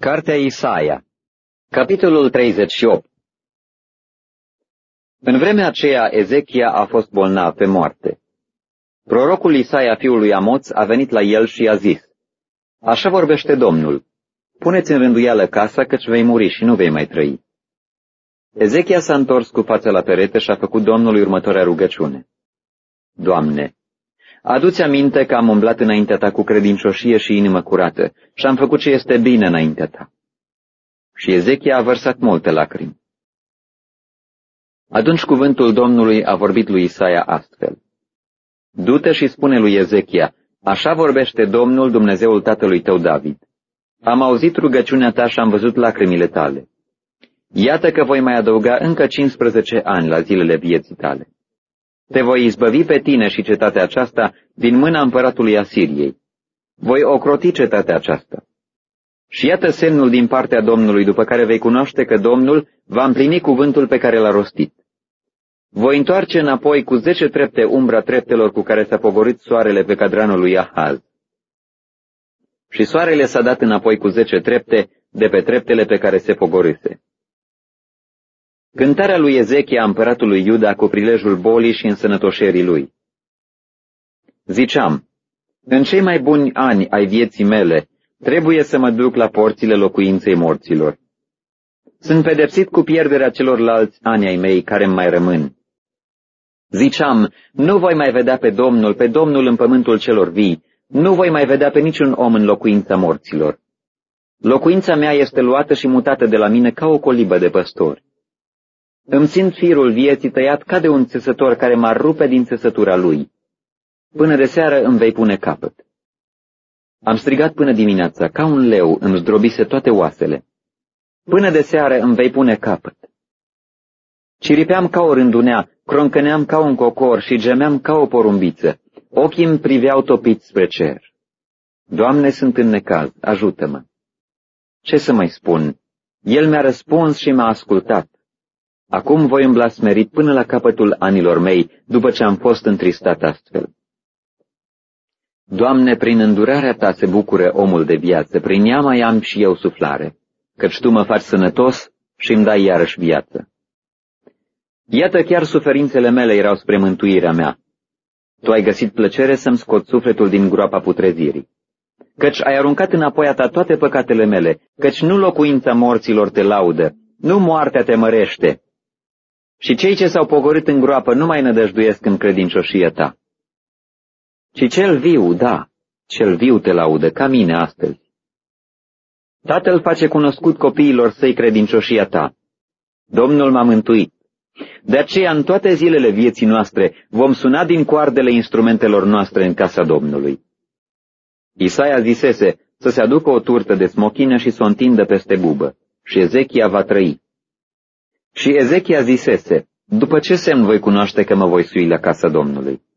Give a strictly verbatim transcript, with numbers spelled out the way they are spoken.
Cartea Isaia, capitolul treizeci și opt. În vremea aceea Ezechia a fost bolnav pe moarte. Prorocul Isaia fiul lui Amoț a venit la el și i-a zis: Așa vorbește Domnul, puneți în rânduială casa, căci vei muri și nu vei mai trăi. Ezechia s-a întors cu fața la perete și a făcut Domnului următoarea rugăciune: Doamne, adu-ți aminte că am umblat înaintea ta cu credincioșie și inimă curată și am făcut ce este bine înaintea ta. Și Ezechia a vărsat multe lacrimi. Atunci cuvântul Domnului a vorbit lui Isaia astfel: Du-te și spune lui Ezechia: Așa vorbește Domnul, Dumnezeul tatălui tău David. Am auzit rugăciunea ta și am văzut lacrimile tale. Iată că voi mai adăuga încă cincisprezece ani la zilele vieții tale. Te voi izbăvi pe tine și cetatea aceasta din mâna împăratului Asiriei. Voi ocroti cetatea aceasta. Și iată semnul din partea Domnului, după care vei cunoaște că Domnul va împlini cuvântul pe care l-a rostit. Voi întoarce înapoi cu zece trepte umbra treptelor cu care s-a pogorât soarele pe cadranul lui Ahaz. Și soarele s-a dat înapoi cu zece trepte de pe treptele pe care se pogorâse. Cântarea lui Ezechia, împăratului Iuda, cu prilejul bolii și însănătoșerii lui. Ziceam: În cei mai buni ani ai vieții mele, trebuie să mă duc la porțile locuinței morților. Sunt pedepsit cu pierderea celorlalți ani ai mei care îmi mai rămân. Ziceam: Nu voi mai vedea pe Domnul, pe Domnul în pământul celor vii, nu voi mai vedea pe niciun om în locuința morților. Locuința mea este luată și mutată de la mine ca o colibă de păstori. Îmi simt firul vieții tăiat ca de un țesător care m-ar rupe din țesătura lui. Până de seară îmi vei pune capăt. Am strigat până dimineața, ca un leu îmi zdrobise toate oasele. Până de seară îmi vei pune capăt. Ciripeam ca o rândunea, croncăneam ca un cocor și gemeam ca o porumbiță. Ochii îmi priveau topiți spre cer. Doamne, sunt în necaz, ajută-mă. Ce să mai spun? El mi-a răspuns și m-a ascultat. Acum voi îmbla smerit până la capătul anilor mei, după ce am fost întristat astfel. Doamne, prin îndurarea ta se bucură omul de viață, prin ea mai am și eu suflare, căci tu mă faci sănătos și îmi dai iarăși viață. Iată, chiar suferințele mele erau spre mântuirea mea. Tu ai găsit plăcere să-mi scoți sufletul din groapa putrezirii. Căci ai aruncat înapoi a ta toate păcatele mele, căci nu locuința morților te laudă, nu moartea te mărește. Și cei ce s-au pogorât în groapă nu mai nădăjduiesc în credincioșia ta. Ci cel viu, da, cel viu te laudă, ca mine astăzi. Tatăl face cunoscut copiilor săi credincioșia ta. Domnul m-a mântuit. De aceea, în toate zilele vieții noastre, vom suna din coardele instrumentelor noastre în casa Domnului. Isaia zisese să se aducă o turtă de smochină și să o întindă peste bubă, și Ezechia va trăi. Și Ezechia zisese: După ce semn voi cunoaște că mă voi sui la casa Domnului?